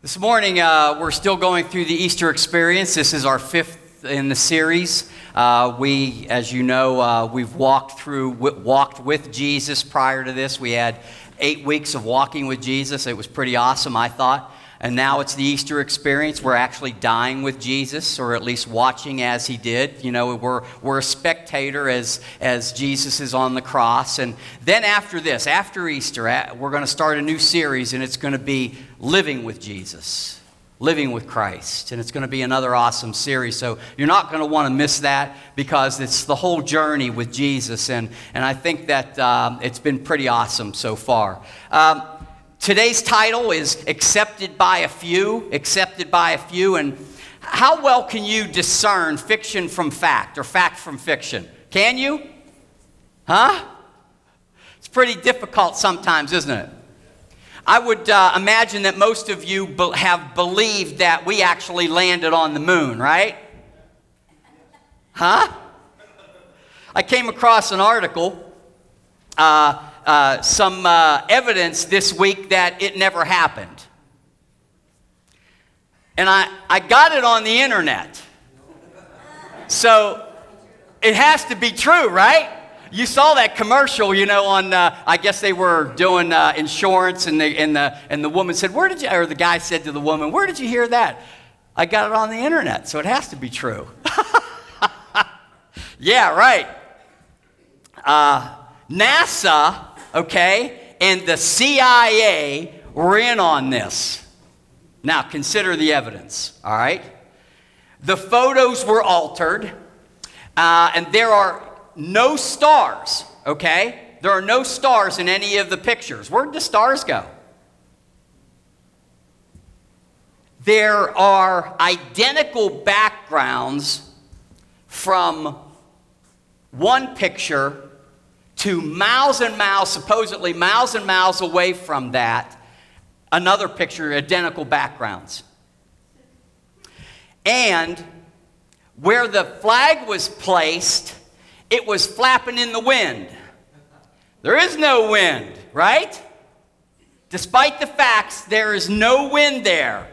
This morning, we're still going through the Easter experience. This is our fifth in the series. As you know, we've walked with Jesus prior to this. We had 8 weeks of walking with Jesus. It was pretty awesome, I thought. And now it's the Easter experience. We're actually dying with Jesus, or at least watching as he did. You know, we're a spectator as Jesus is on the cross. And then after this, after Easter, we're going to start a new series, and it's going to be Living with Jesus, Living with Christ. And it's going to be another awesome series. So you're not going to want to miss that, because it's the whole journey with Jesus. And I think that it's been pretty awesome so far. Today's title is Accepted by a Few, and how well can you discern fiction from fact or fact from fiction? Can you? Huh? It's pretty difficult sometimes, isn't it? I would imagine that most of you have believed that we actually landed on the moon, right? Huh? I came across an article, some evidence this week that it never happened. And I got it on the internet. So it has to be true, right? You saw that commercial, you know, on, I guess they were doing insurance, and the woman said, or the guy said to the woman, "Where did you hear that?" "I got it on the internet, so it has to be true." Yeah, right. NASA, okay, and the CIA were in on this. Now, consider the evidence, all right? The photos were altered, and there are no stars, okay? There are no stars in any of the pictures. Where did the stars go? There are identical backgrounds from one picture to miles and miles, supposedly miles and miles away from that, another picture, identical backgrounds. And where the flag was placed, it was flapping in the wind. There is no wind, right? Despite the facts, there is no wind there.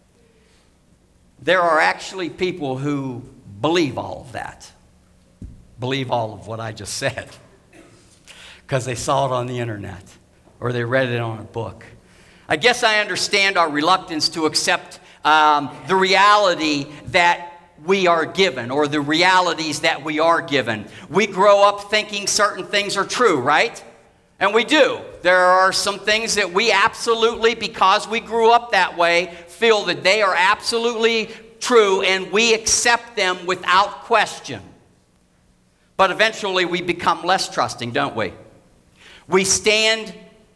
There are actually people who believe all of that, believe all of what I just said, because they saw it on the internet or they read it on a book. I guess I understand our reluctance to accept the reality that we are given, or the realities that we are given. We grow up thinking certain things are true, right? And we do. There are some things that we absolutely, because we grew up that way, feel that they are absolutely true, and we accept them without question. But eventually we become less trusting, don't we? We start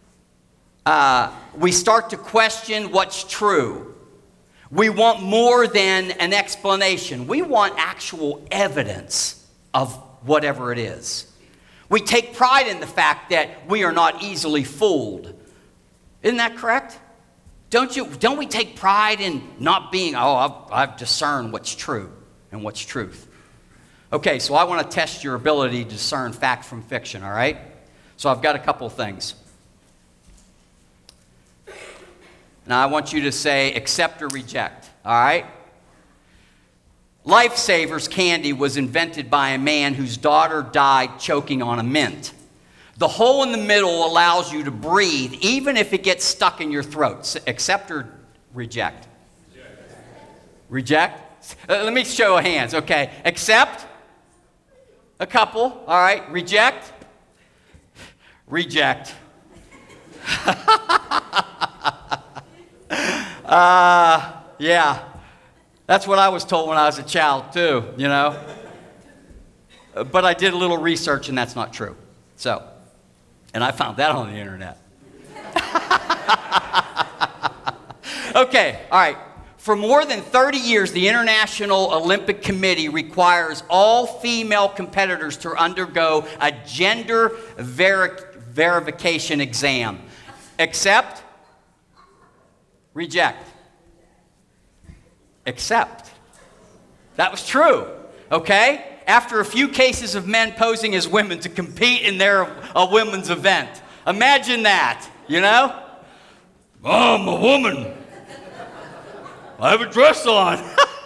to question what's true. We want more than an explanation. We want actual evidence of whatever it is. We take pride in the fact that we are not easily fooled. Isn't that correct? Don't we take pride in not being, I've discerned what's true and what's truth. Okay, so I want to test your ability to discern fact from fiction, all right? So I've got a couple of things. Now I want you to say accept or reject, all right? Lifesavers candy was invented by a man whose daughter died choking on a mint. The hole in the middle allows you to breathe even if it gets stuck in your throat. Accept or reject? Reject? Let me show of hands, okay. Accept? A couple, all right. Reject? Reject. Yeah, that's what I was told when I was a child too, you know. But I did a little research, and that's not true. So, and I found that on the internet. Okay, all right. For more than 30 years, the International Olympic Committee requires all female competitors to undergo a gender verification exam. Accept? Reject? Accept. That was true, okay? After a few cases of men posing as women to compete in a women's event. Imagine that, you know? I'm a woman. I have a dress on.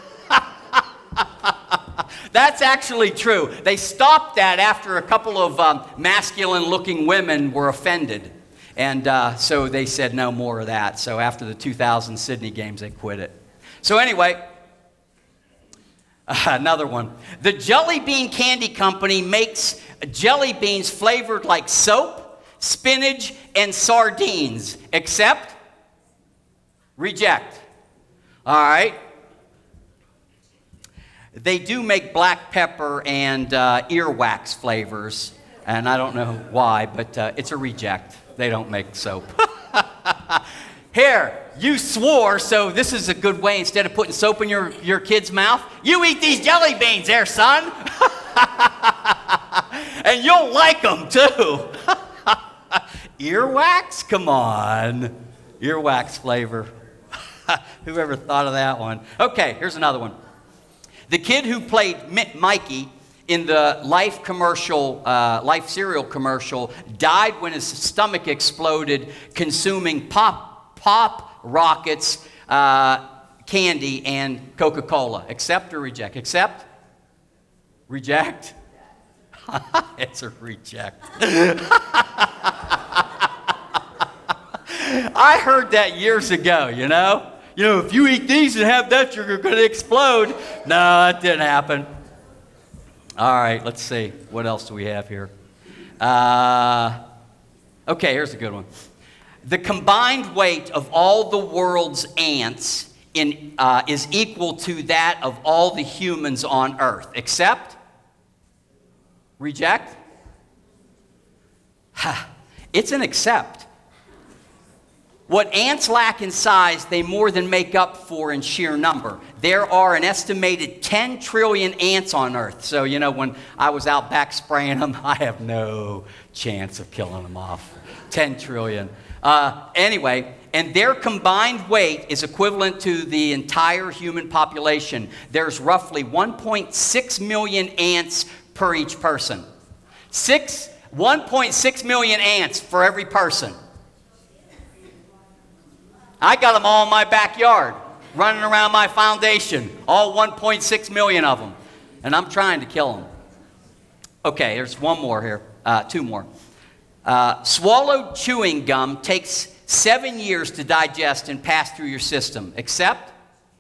That's actually true. They stopped that after a couple of masculine-looking women were offended. And so they said no more of that. So after the 2000 Sydney Games, they quit it. So anyway, another one. The Jelly Bean Candy Company makes jelly beans flavored like soap, spinach, and sardines. Accept? Reject. All right. They do make black pepper and earwax flavors, and I don't know why, but it's a reject. They don't make soap. Here, you swore, so this is a good way, instead of putting soap in your kid's mouth, you eat these jelly beans there, son. And you'll like them, too. Earwax? Come on. Earwax flavor. Whoever thought of that one? Okay, here's another one. The kid who played Mikey in the Life cereal commercial died when his stomach exploded consuming Pop Rockets, candy, and Coca-Cola. Accept or reject? Accept? Reject? It's a reject. I heard that years ago, you know? You know, if you eat these and have that, you're going to explode. No, that didn't happen. All right, let's see. What else do we have here? Okay, here's a good one. The combined weight of all the world's ants is equal to that of all the humans on earth. Accept? Reject? It's an accept. What ants lack in size, they more than make up for in sheer number. There are an estimated 10 trillion ants on Earth. So, you know, when I was out back spraying them, I have no chance of killing them off. 10 trillion. Anyway, and their combined weight is equivalent to the entire human population. There's roughly 1.6 million ants per each person. 1.6 million ants for every person. I got them all in my backyard, running around my foundation, all 1.6 million of them, and I'm trying to kill them. Okay, there's one more here, two more. Swallowed chewing gum takes 7 years to digest and pass through your system. Accept?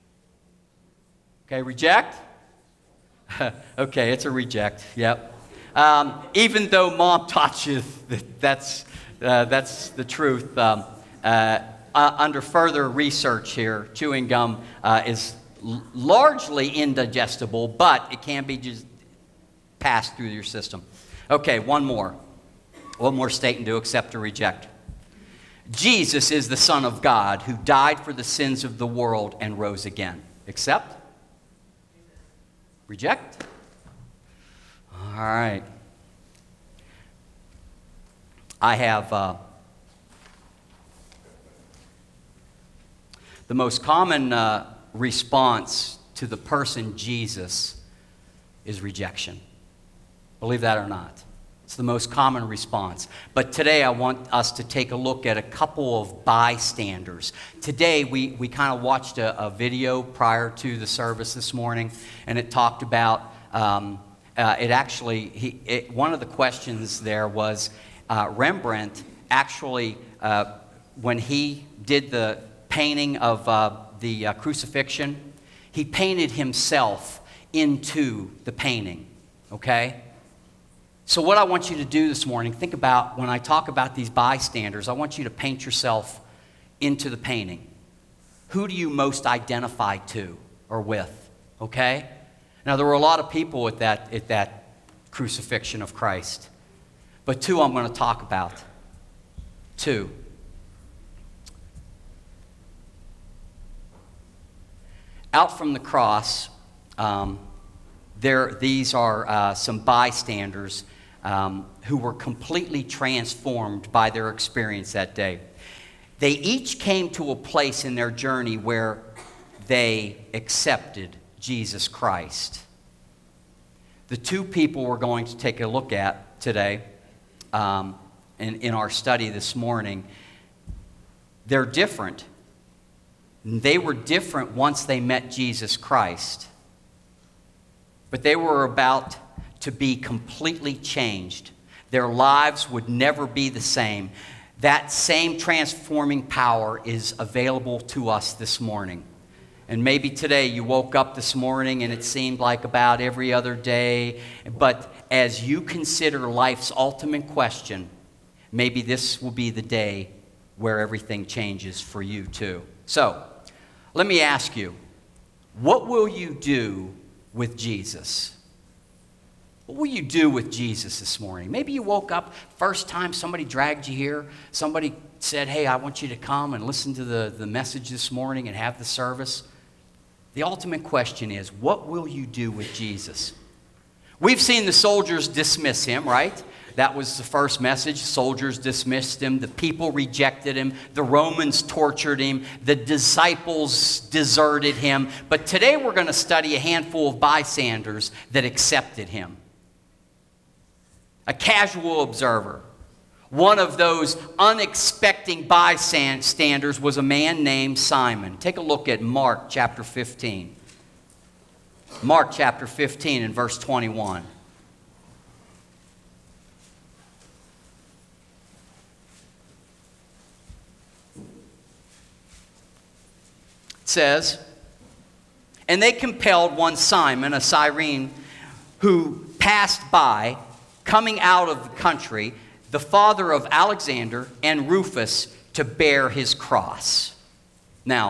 Okay, reject? Okay, it's a reject, yep. Even though Mom taught you that's the truth, under further research here, chewing gum is largely indigestible, but it can be just passed through your system. Okay, one more. One more statement to accept or reject. Jesus is the Son of God who died for the sins of the world and rose again. Accept? Reject? All right. I have the most common response to the person Jesus is rejection. Believe that or not. It's the most common response. But today I want us to take a look at a couple of bystanders. Today we kind of watched a video prior to the service this morning, and it talked about, one of the questions there was Rembrandt actually, when he did the painting of the crucifixion, he painted himself into the painting, okay? So what I want you to do this morning, think about when I talk about these bystanders, I want you to paint yourself into the painting. Who do you most identify to or with, okay? Now, there were a lot of people at that crucifixion of Christ, but two I'm going to talk about. Two. Out from the cross, these are some bystanders who were completely transformed by their experience that day. They each came to a place in their journey where they accepted Jesus Christ. The two people we're going to take a look at today in our study this morning, they're different. They were different once they met Jesus Christ. But they were about to be completely changed. Their lives would never be the same. That same transforming power is available to us this morning. And maybe today you woke up this morning and it seemed like about every other day. But as you consider life's ultimate question, maybe this will be the day where everything changes for you too. So, let me ask you, what will you do with Jesus? What will you do with Jesus this morning? Maybe you woke up, first time somebody dragged you here. Somebody said, hey, I want you to come and listen to the message this morning and have the service. The ultimate question is, what will you do with Jesus? We've seen the soldiers dismiss him, right? That was the first message. Soldiers dismissed him. The people rejected him. The Romans tortured him. The disciples deserted him. But today we're going to study a handful of bystanders that accepted him. A casual observer. One of those unexpected bystanders was a man named Simon. Take a look at Mark chapter 15. Mark chapter 15 and verse 21. It says, and they compelled one Simon, a Cyrene, who passed by, coming out of the country, the father of Alexander and Rufus, to bear his cross. Now,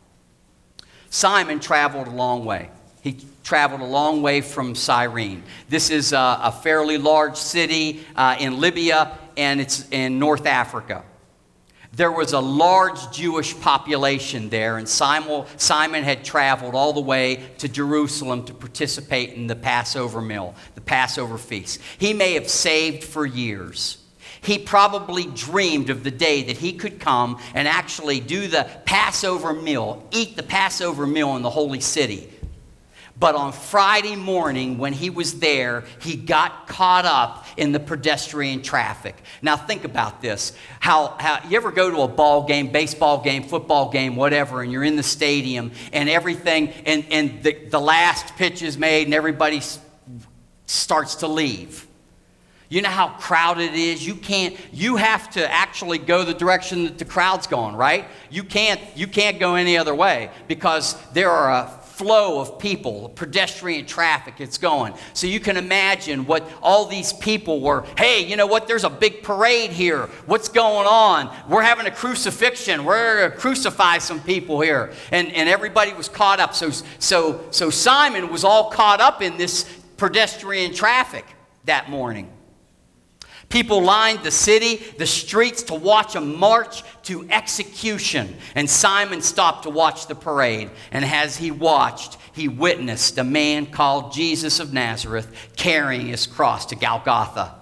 Simon traveled a long way. He traveled a long way from Cyrene. This is a fairly large city in Libya, and it's in North Africa. There was a large Jewish population there, and Simon had traveled all the way to Jerusalem to participate in the Passover meal, the Passover feast. He may have saved for years. He probably dreamed of the day that he could come and actually do the Passover meal, eat the Passover meal in the holy city. But on Friday morning, when he was there, he got caught up in the pedestrian traffic. Now think about this. How you ever go to a ball game, baseball game, football game, whatever, and you're in the stadium and everything, and the last pitch is made and everybody starts to leave. You know how crowded it is? You have to actually go the direction that the crowd's going, right? You can't go any other way because there are a flow of people, pedestrian traffic, it's going. So you can imagine what all these people were. Hey, you know what? There's a big parade here. What's going on? We're having a crucifixion. We're going to crucify some people here. And everybody was caught up. So Simon was all caught up in this pedestrian traffic that morning. People lined the city, the streets to watch a march to execution. And Simon stopped to watch the parade. And as he watched, he witnessed a man called Jesus of Nazareth carrying his cross to Golgotha.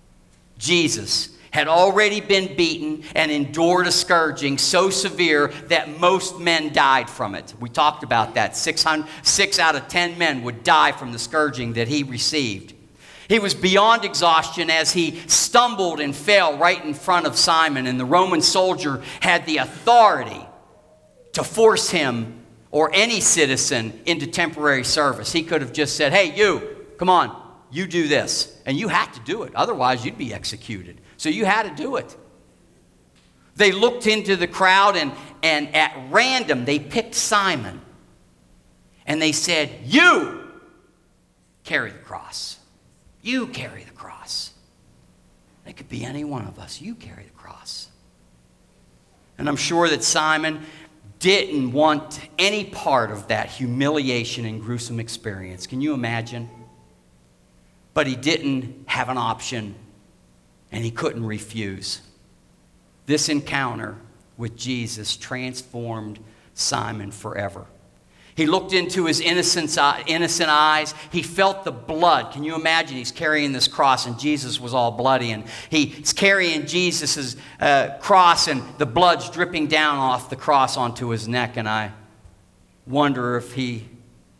Jesus had already been beaten and endured a scourging so severe that most men died from it. We talked about that. 6 out of 10 men would die from the scourging that he received. He was beyond exhaustion as he stumbled and fell right in front of Simon, and the Roman soldier had the authority to force him or any citizen into temporary service. He could have just said, hey, you, come on, you do this. And you had to do it. Otherwise, you'd be executed. So you had to do it. They looked into the crowd, and at random, they picked Simon. And they said, you carry the cross. You carry the cross. It could be any one of us. You carry the cross. And I'm sure that Simon didn't want any part of that humiliation and gruesome experience. Can you imagine? But he didn't have an option, and he couldn't refuse. This encounter with Jesus transformed Simon forever. He looked into his innocent eyes. He felt the blood. Can you imagine? He's carrying this cross, and Jesus was all bloody. And he's carrying Jesus' cross, and the blood's dripping down off the cross onto his neck. And I wonder if he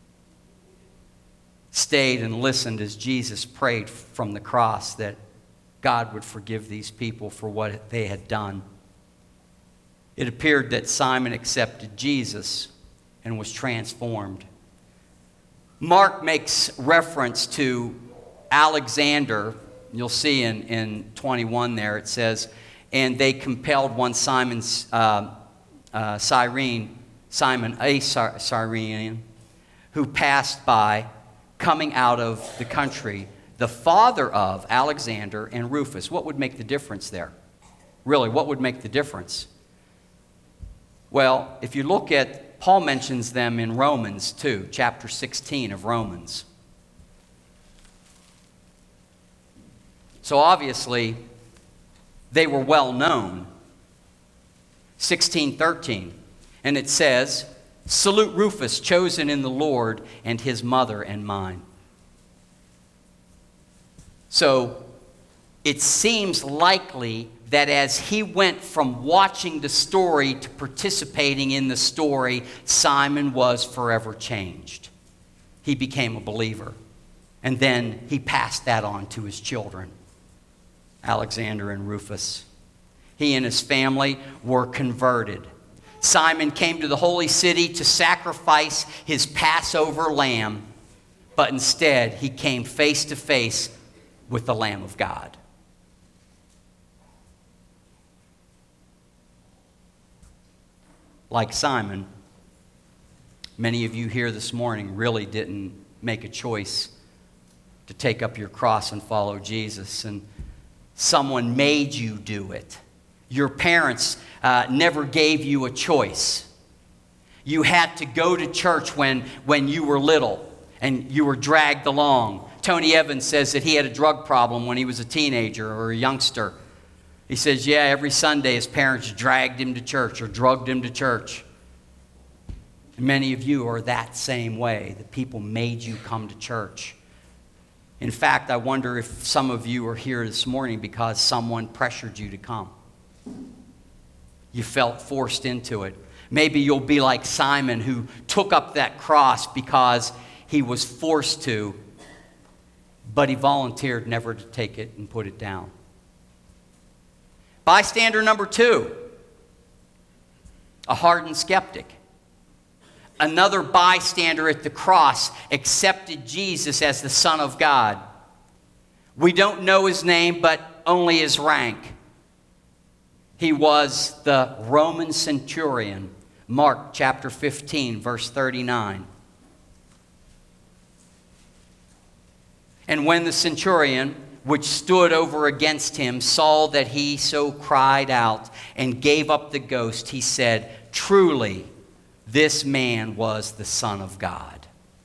stayed and listened as Jesus prayed from the cross that God would forgive these people for what they had done. it appeared that Simon accepted Jesus and was transformed. Mark makes reference to Alexander. You'll see in 21 there, it says, and they compelled one Simon a Cyrenian, who passed by, coming out of the country, the father of Alexander and Rufus. What would make the difference there? Really, what would make the difference? Well, if you look at, Paul mentions them in Romans 2, chapter 16 of Romans. So obviously, they were well known. 16:13, and it says, "Salute Rufus, chosen in the Lord, and his mother and mine." So it seems likely that as he went from watching the story to participating in the story, Simon was forever changed. He became a believer. And then he passed that on to his children, Alexander and Rufus. He and his family were converted. Simon came to the holy city to sacrifice his Passover lamb, but instead he came face to face with the Lamb of God. Like Simon, many of you here this morning really didn't make a choice to take up your cross and follow Jesus, and someone made you do it. Your parents never gave you a choice. You had to go to church when you were little, and you were dragged along. Tony Evans says that he had a drug problem when he was a teenager or a youngster. He says, yeah, every Sunday his parents dragged him to church or drugged him to church. And many of you are that same way. The people made you come to church. In fact, I wonder if some of you are here this morning because someone pressured you to come. You felt forced into it. Maybe you'll be like Simon, who took up that cross because he was forced to, but he volunteered never to take it and put it down. Bystander number 2, a hardened skeptic. Another bystander at the cross accepted Jesus as the Son of God. We don't know his name, but only his rank. He was the Roman centurion. Mark chapter 15, verse 39. And when the centurion, which stood over against him, saw that he so cried out and gave up the ghost, he said, "Truly, this man was the Son of God."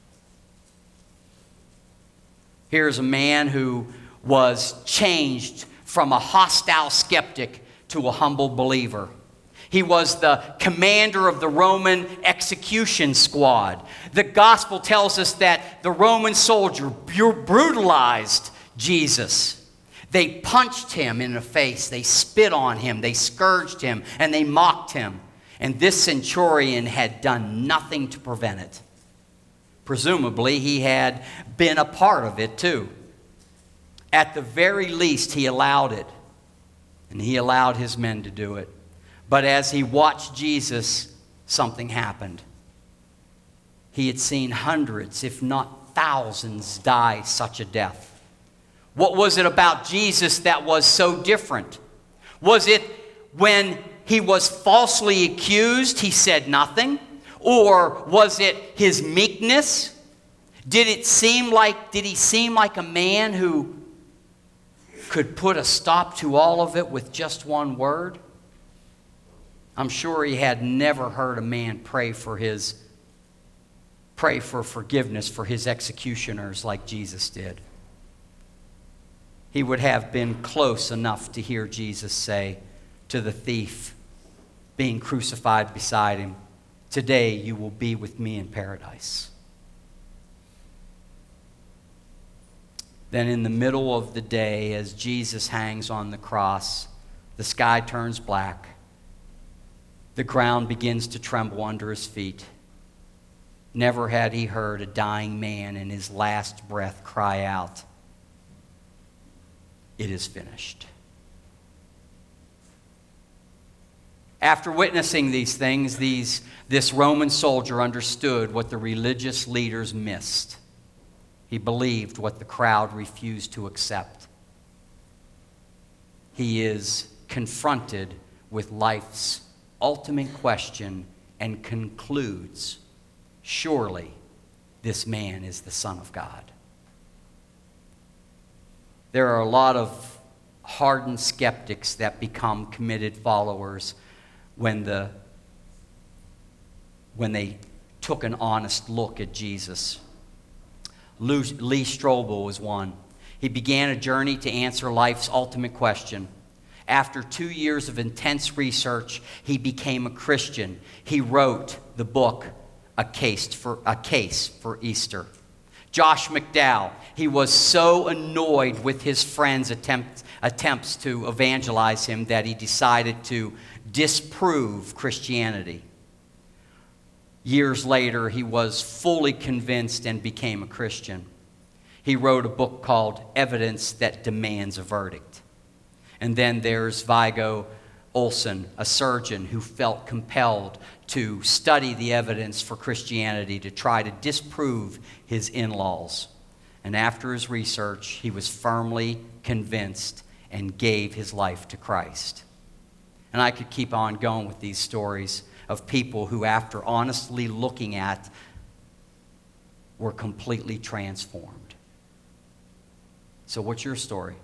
Here's a man who was changed from a hostile skeptic to a humble believer. He was the commander of the Roman execution squad. The gospel tells us that the Roman soldier brutalized Jesus. They punched him in the face. They spit on him. They scourged him. And they mocked him. And this centurion had done nothing to prevent it. Presumably, he had been a part of it too. At the very least, he allowed it. And he allowed his men to do it. But as he watched Jesus, something happened. He had seen hundreds, if not thousands, die such a death. What was it about Jesus that was so different? Was it when he was falsely accused, he said nothing? Or was it his meekness? Did he seem like a man who could put a stop to all of it with just one word? I'm sure he had never heard a man pray for forgiveness for his executioners like Jesus did. He would have been close enough to hear Jesus say to the thief being crucified beside him, "Today you will be with me in paradise." Then in the middle of the day, as Jesus hangs on the cross, the sky turns black. The ground begins to tremble under his feet. Never had he heard a dying man in his last breath cry out, "It is finished." After witnessing these things, this Roman soldier understood what the religious leaders missed. He believed what the crowd refused to accept. He is confronted with life's ultimate question and concludes, surely this man is the Son of God. There are a lot of hardened skeptics that become committed followers when they took an honest look at Jesus. Lee Strobel was one. He began a journey to answer life's ultimate question. After 2 years of intense research, he became a Christian. He wrote the book, A Case for Easter. Josh McDowell, he was so annoyed with his friends' attempts to evangelize him that he decided to disprove Christianity. Years later, he was fully convinced and became a Christian. He wrote a book called Evidence That Demands a Verdict. And then there's Viggo Olsen, a surgeon who felt compelled to study the evidence for Christianity to try to disprove his in-laws. And after his research, he was firmly convinced and gave his life to Christ. And I could keep on going with these stories of people who, after honestly looking at, were completely transformed. So what's your story?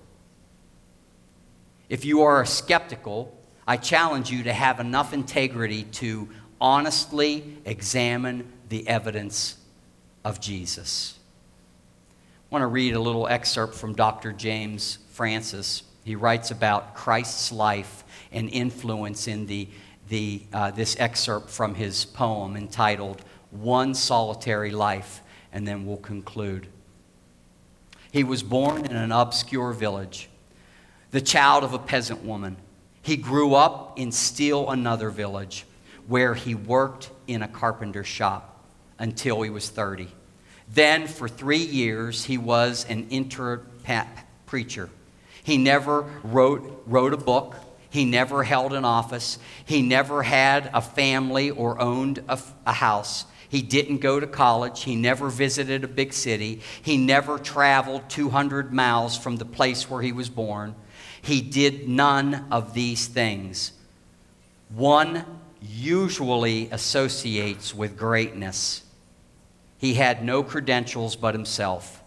If you are skeptical, I challenge you to have enough integrity to honestly examine the evidence of Jesus. I want to read a little excerpt from Dr. James Francis. He writes about Christ's life and influence in this excerpt from his poem entitled One Solitary Life, and then we'll conclude. He was born in an obscure village, the child of a peasant woman. He grew up in still another village where he worked in a carpenter's shop until he was 30. Then for 3 years he was an itinerant preacher. He never wrote a book. He never held an office. He never had a family or owned a house. He didn't go to college. He never visited a big city. He never traveled 200 miles from the place where he was born. He did none of these things. One usually associates with greatness. He had no credentials but himself.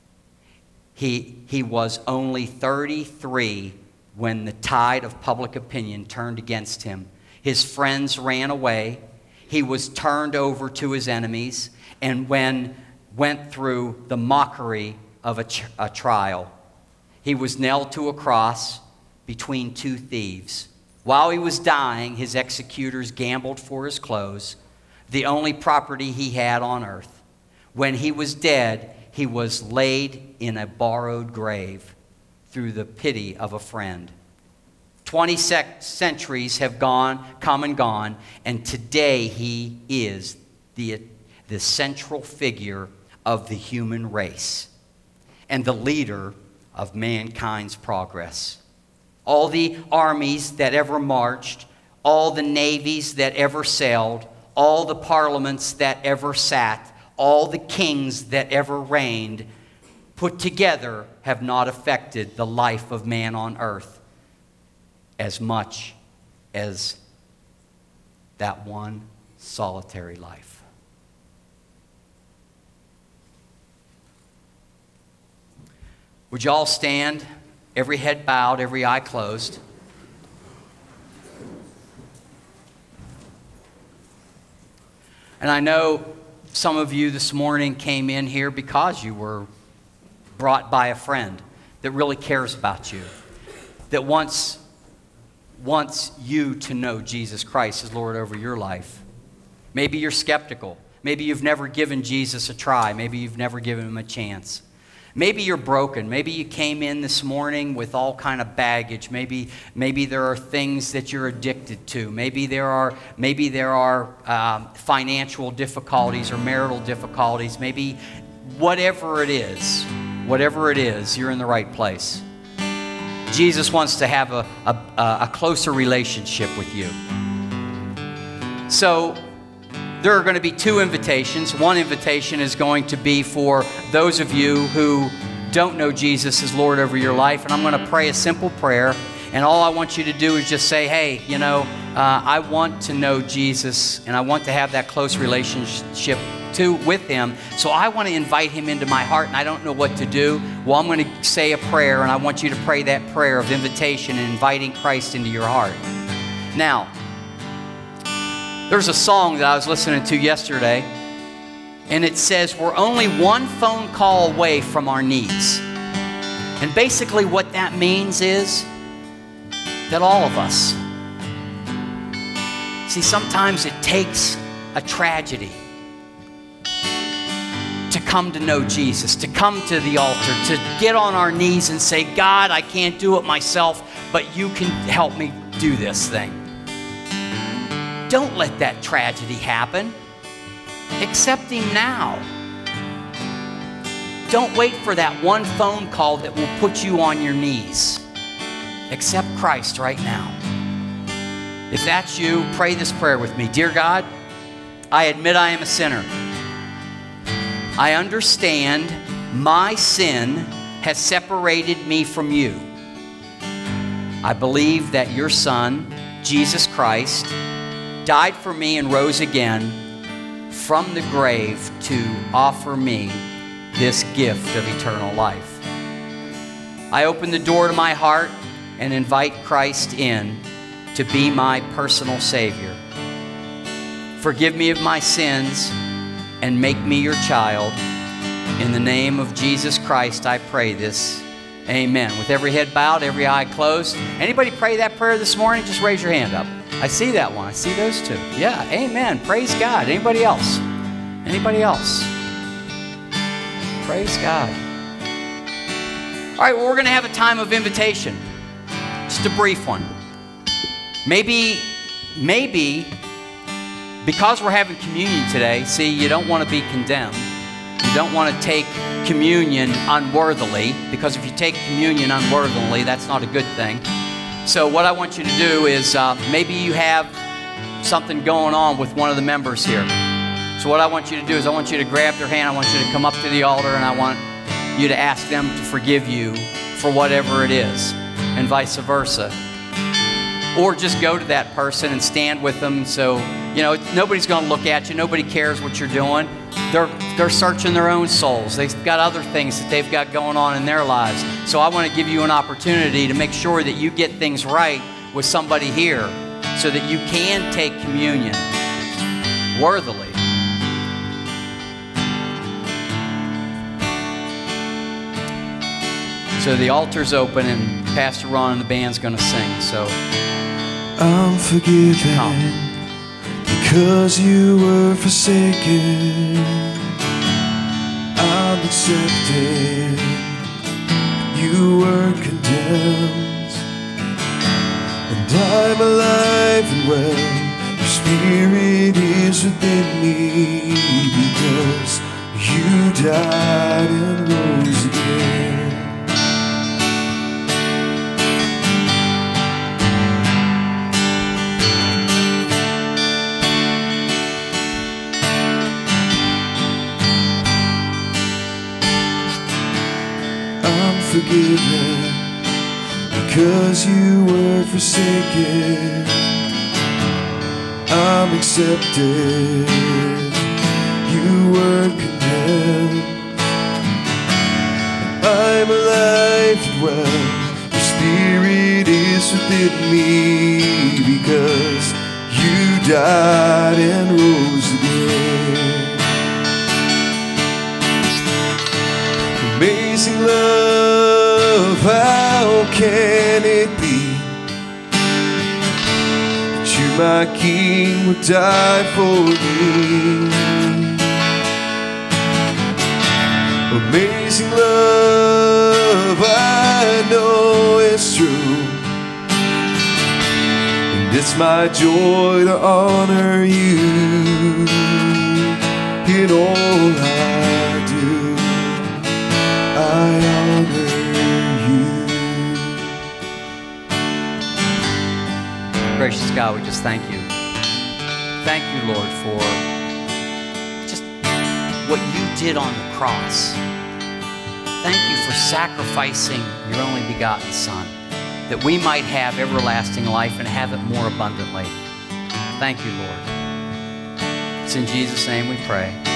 He was only 33 when the tide of public opinion turned against him. His friends ran away. He was turned over to his enemies and went through the mockery of a trial. He was nailed to a cross between two thieves. While he was dying, his executors gambled for his clothes, the only property he had on earth. When he was dead, he was laid in a borrowed grave through the pity of a friend. 20 centuries have come and gone, and today he is the central figure of the human race and the leader of mankind's progress. All the armies that ever marched, all the navies that ever sailed, all the parliaments that ever sat, all the kings that ever reigned, put together have not affected the life of man on earth as much as that one solitary life. Would you all stand, every head bowed, every eye closed? And I know some of you this morning came in here because you were brought by a friend that really cares about you, that wants you to know Jesus Christ as Lord over your life. Maybe you're skeptical. Maybe you've never given Jesus a try. Maybe you've never given him a chance. Maybe you're broken. Maybe you came in this morning with all kind of baggage. Maybe there are things that you're addicted to. Maybe there are financial difficulties or marital difficulties. Maybe whatever it is, you're in the right place. Jesus wants to have a closer relationship with you. So there are going to be two invitations. One invitation is going to be for those of you who don't know Jesus as Lord over your life. And I'm going to pray a simple prayer. And all I want you to do is just say, hey, I want to know Jesus, and I want to have that close relationship with him. So I want to invite him into my heart, and I don't know what to do. Well, I'm going to say a prayer, and I want you to pray that prayer of invitation and inviting Christ into your heart. Now, there's a song that I was listening to yesterday, and it says, we're only one phone call away from our needs. And basically what that means is that all of us, see, sometimes it takes a tragedy to come to know Jesus, to come to the altar, to get on our knees and say, God, I can't do it myself, but you can help me do this thing. Don't let that tragedy happen. Accept him now. Don't wait for that one phone call that will put you on your knees. Accept Christ right now. If that's you, pray this prayer with me. Dear God, I admit I am a sinner. I understand my sin has separated me from you. I believe that your Son, Jesus Christ, died for me and rose again from the grave to offer me this gift of eternal life. I open the door to my heart and invite Christ in to be my personal Savior. Forgive me of my sins and make me your child. In the name of Jesus Christ, I pray this. Amen. With every head bowed, every eye closed. Anybody pray that prayer this morning? Just raise your hand up. I see that one. I see those two. Yeah, amen. Praise God. Anybody else? Anybody else? Praise God. All right, well, we're going to have a time of invitation. Just a brief one. Maybe because we're having communion today, see, you don't want to be condemned. You don't want to take communion unworthily, because if you take communion unworthily, that's not a good thing. So what I want you to do is maybe you have something going on with one of the members here. So what I want you to do is I want you to grab their hand. I want you to come up to the altar, and I want you to ask them to forgive you for whatever it is, and vice versa. Or just go to that person and stand with them. So, nobody's going to look at you. Nobody cares what you're doing. They're searching their own souls. They've got other things that they've got going on in their lives. So I want to give you an opportunity to make sure that you get things right with somebody here so that you can take communion worthily. So the altar's open, and Pastor Ron and the band's going to sing. So I'm forgiven because you were forsaken. I'm accepted. You were condemned, and I'm alive and well. Your spirit is within me because you died and rose again. Forgiven because you were forsaken. I'm accepted. You were condemned. I'm alive and well. Your spirit is within me because you died and rose again. Amazing love, how can it be that you, my King, would die for me? Amazing love, I know it's true, and it's my joy to honor you in all I do. I honor you. Gracious God, we just thank you Thank you, Lord, for just what you did on the cross. Thank you for sacrificing your only begotten Son, that we might have everlasting life and have it more abundantly. Thank you, Lord. It's in Jesus' name we pray.